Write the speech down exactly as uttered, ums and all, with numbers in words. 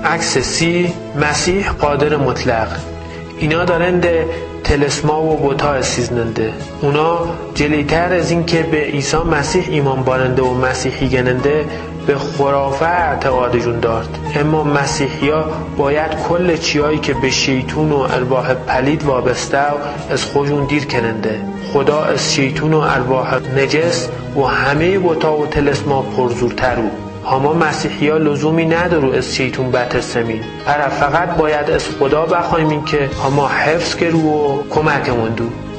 عکس سی مسیح قادر مطلق. اینا دارنده تلسما و بوتا سیزننده. اونا جلیتر از این که به عیسی مسیح ایمان بارنده و مسیحی گننده به خرافه اعتقادشون دارد. اما مسیحیا باید کل چیایی که به شیطون و ارواح پلید وابسته از خودشون دیر کننده. خدا از شیطون و ارواح نجس و همه بوتا و تلسما پرزورتر او. اما مسیحیا لزومی ندارو از شیطون بترسمین. پر فقط باید از خدا بخوایم این که اما حفظ کرو و کمکمون دو.